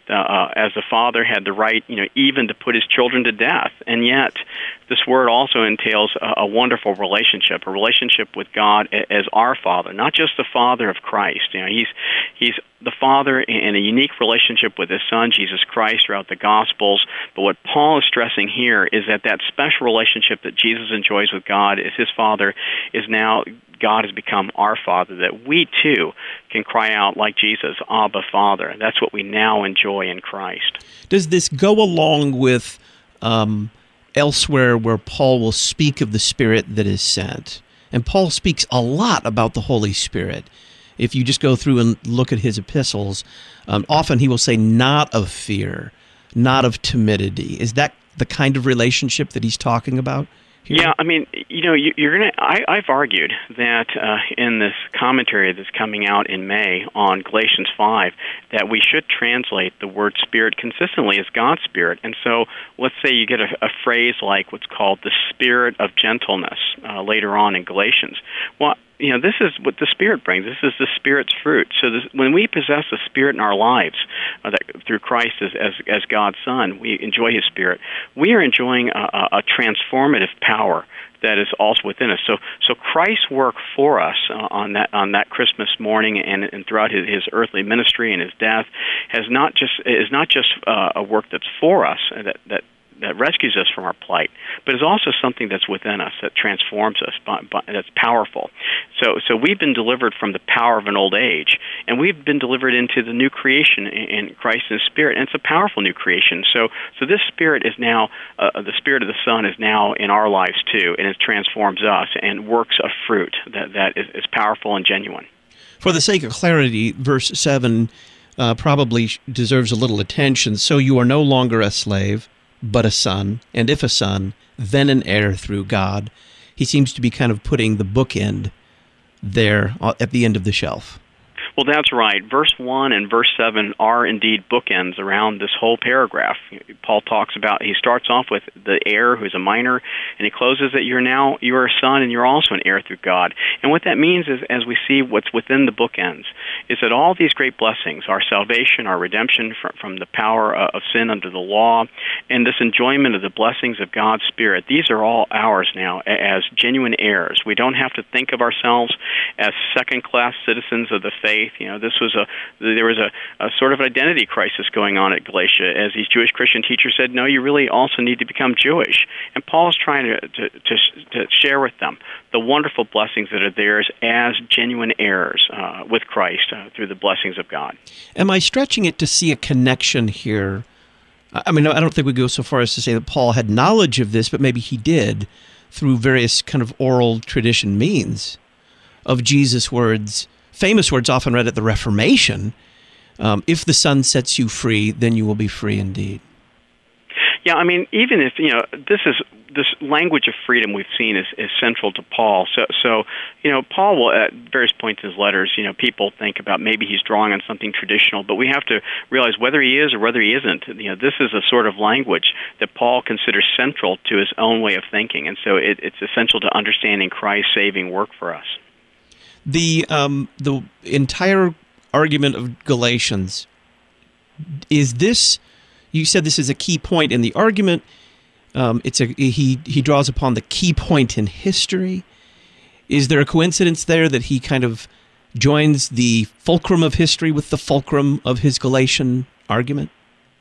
uh, as the Father had the right, you know, even to put his children to death. And yet, this word also entails a, a wonderful relationship, a relationship with God as our Father, not just the Father of Christ. You know, he's he's the Father in a unique relationship with his Son, Jesus Christ, throughout the Gospels. But what Paul is stressing here is that that special relationship that Jesus enjoys with God as his Father is now God has become our Father, that we too can cry out like Jesus, Abba, Father. That's what we now enjoy in Christ. Does this go along with um, elsewhere where Paul will speak of the Spirit that is sent? And Paul speaks a lot about the Holy Spirit. If you just go through and look at his epistles, um, often he will say, not of fear, not of timidity. Is that the kind of relationship that he's talking about here? Yeah, I mean, you know, you, you're gonna. I, I've argued that uh, in this commentary that's coming out in May on Galatians five, that we should translate the word Spirit consistently as God's Spirit. And so, let's say you get a, a phrase like what's called the Spirit of gentleness uh, later on in Galatians. Well, you know, this is what the Spirit brings. This is the Spirit's fruit. So this, when we possess the Spirit in our lives, uh, that, through Christ as, as as God's Son, we enjoy His Spirit. We are enjoying a, a, a transformative power that is also within us. So, so Christ's work for us uh, on that on that Christmas morning and, and throughout his, his earthly ministry and his death has not just is not just uh, a work that's for us that that. that rescues us from our plight, but is also something that's within us that transforms us, by, by, that's powerful. So so we've been delivered from the power of an old age, and we've been delivered into the new creation in, in Christ and Spirit, and it's a powerful new creation. So so this Spirit is now, uh, the Spirit of the Son is now in our lives too, and it transforms us and works a fruit that, that is, is powerful and genuine. For the sake of clarity, verse seven uh, probably deserves a little attention. So you are no longer a slave, but a son, and if a son, then an heir through God. He seems to be kind of putting the bookend there at the end of the shelf. Well, that's right. Verse one and verse seven are indeed bookends around this whole paragraph. Paul talks about, he starts off with the heir who's a minor, and he closes that you're now, you're a son and you're also an heir through God. And what that means is, as we see what's within the bookends, is that all these great blessings, our salvation, our redemption from, from the power of sin under the law, and this enjoyment of the blessings of God's Spirit, these are all ours now as genuine heirs. We don't have to think of ourselves as second-class citizens of the faith. You know, this was a there was a, a sort of identity crisis going on at Galatia, as these Jewish Christian teachers said, no, you really also need to become Jewish. And Paul is trying to to, to, to share with them the wonderful blessings that are theirs as genuine heirs uh, with Christ uh, through the blessings of God. Am I stretching it to see a connection here? I mean, I don't think we go so far as to say that Paul had knowledge of this, but maybe he did through various kind of oral tradition means of Jesus' words, famous words often read at the Reformation, um, if the Son sets you free, then you will be free indeed. Yeah, I mean, even if, you know, this is this language of freedom we've seen is, is central to Paul. So, so, you know, Paul will, at various points in his letters, you know, people think about maybe he's drawing on something traditional, but we have to realize whether he is or whether he isn't, you know, this is a sort of language that Paul considers central to his own way of thinking, and so it, it's essential to understanding Christ's saving work for us. The um, the entire argument of Galatians, is this, you said this is a key point in the argument. Um, it's a he he draws upon the key point in history. Is there a coincidence there that he kind of joins the fulcrum of history with the fulcrum of his Galatian argument?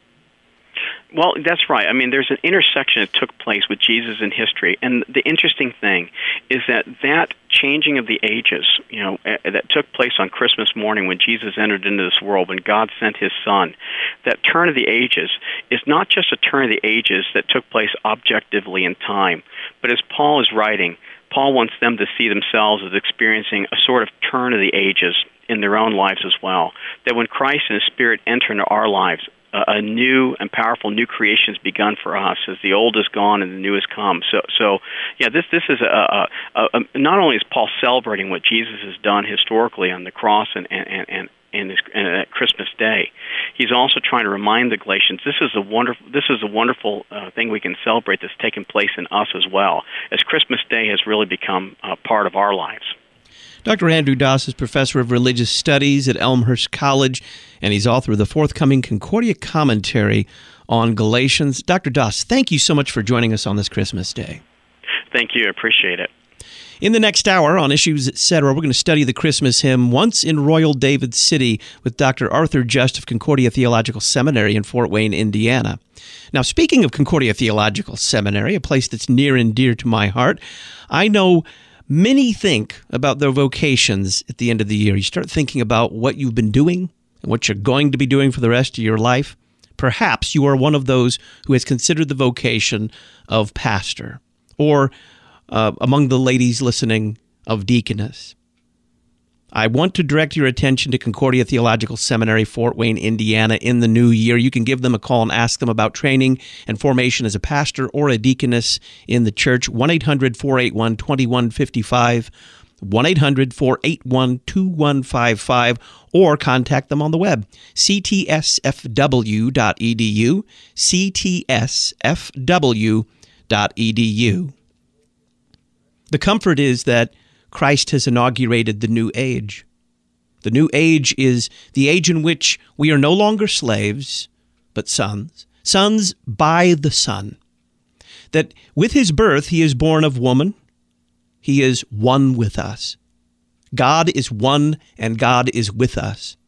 Well, that's right. I mean, there's an intersection that took place with Jesus in history, and the interesting thing is that that changing of the ages, you know, that took place on Christmas morning when Jesus entered into this world, when God sent His Son, that turn of the ages is not just a turn of the ages that took place objectively in time, but as Paul is writing, Paul wants them to see themselves as experiencing a sort of turn of the ages in their own lives as well. That when Christ and His Spirit enter into our lives, a new and powerful new creation has begun for us, as the old is gone and the new has come. So, so yeah, this this is a, a, a not only is Paul celebrating what Jesus has done historically on the cross and and and and, his, and at Christmas Day, he's also trying to remind the Galatians this is a wonderful this is a wonderful uh, thing we can celebrate that's taken place in us as well, as Christmas Day has really become uh, part of our lives. Doctor Andrew Doss is professor of religious studies at Elmhurst College, and he's author of the forthcoming Concordia commentary on Galatians. Doctor Doss, thank you so much for joining us on this Christmas Day. Thank you. I appreciate it. In the next hour on Issues, et cetera, we're going to study the Christmas hymn, Once in Royal David City, with Doctor Arthur Just of Concordia Theological Seminary in Fort Wayne, Indiana. Now, speaking of Concordia Theological Seminary, a place that's near and dear to my heart, I know many think about their vocations at the end of the year. You start thinking about what you've been doing and what you're going to be doing for the rest of your life. Perhaps you are one of those who has considered the vocation of pastor, or Uh, among the ladies listening, of deaconess. I want to direct your attention to Concordia Theological Seminary, Fort Wayne, Indiana, in the new year. You can give them a call and ask them about training and formation as a pastor or a deaconess in the church. one eight hundred four eight one two one five five, one eight hundred four eight one two one five five, or contact them on the web, c t s f w dot e d u, c t s f w dot e d u. The comfort is that Christ has inaugurated the new age. The new age is the age in which we are no longer slaves, but sons, sons by the Son. That with his birth, he is born of woman. He is one with us. God is one, and God is with us.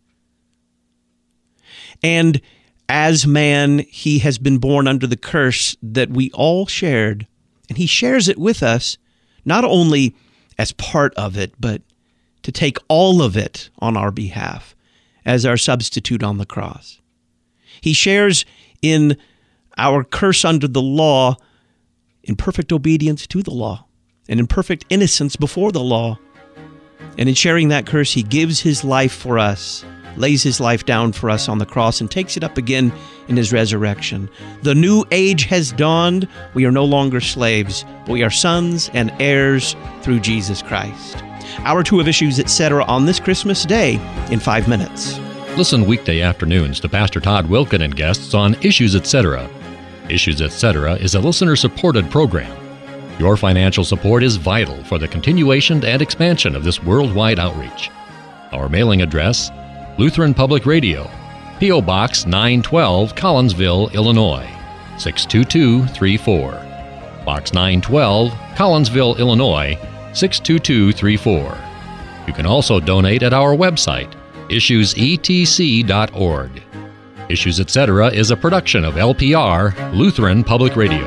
And as man, he has been born under the curse that we all shared, and he shares it with us, not only as part of it, but to take all of it on our behalf as our substitute on the cross. He shares in our curse under the law in perfect obedience to the law and in perfect innocence before the law. And in sharing that curse, he gives his life for us, lays his life down for us on the cross, and takes it up again in his resurrection. The new age has dawned. We are no longer slaves, but we are sons and heirs through Jesus Christ. Hour two of Issues, et cetera, on this Christmas Day in five minutes. Listen weekday afternoons to Pastor Todd Wilken and guests on Issues, et cetera. Issues, et cetera is a listener-supported program. Your financial support is vital for the continuation and expansion of this worldwide outreach. Our mailing address, Lutheran Public Radio, P O. Box nine twelve, Collinsville, Illinois, six two two three four. Box nine twelve, Collinsville, Illinois, six two two three four. You can also donate at our website, issues e t c dot org. Issues, et cetera is a production of L P R, Lutheran Public Radio.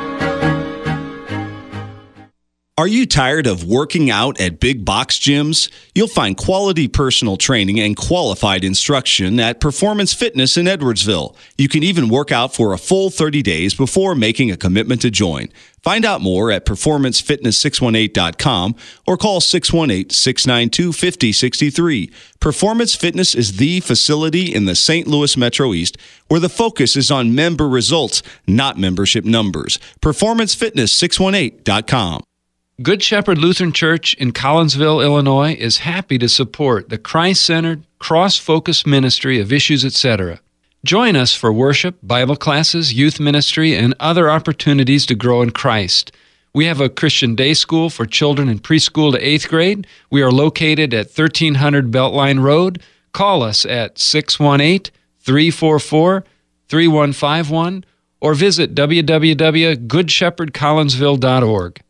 Are you tired of working out at big box gyms? You'll find quality personal training and qualified instruction at Performance Fitness in Edwardsville. You can even work out for a full thirty days before making a commitment to join. Find out more at performance fitness six one eight dot com or call six one eight, six nine two, five zero six three. Performance Fitness is the facility in the Saint Louis Metro East where the focus is on member results, not membership numbers. performance fitness six one eight dot com. Good Shepherd Lutheran Church in Collinsville, Illinois is happy to support the Christ-centered, cross-focused ministry of Issues, et cetera. Join us for worship, Bible classes, youth ministry, and other opportunities to grow in Christ. We have a Christian day school for children in preschool to eighth grade. We are located at thirteen hundred Beltline Road. Call us at six one eight, three four four, three one five one or visit w w w dot good shepherd collinsville dot org.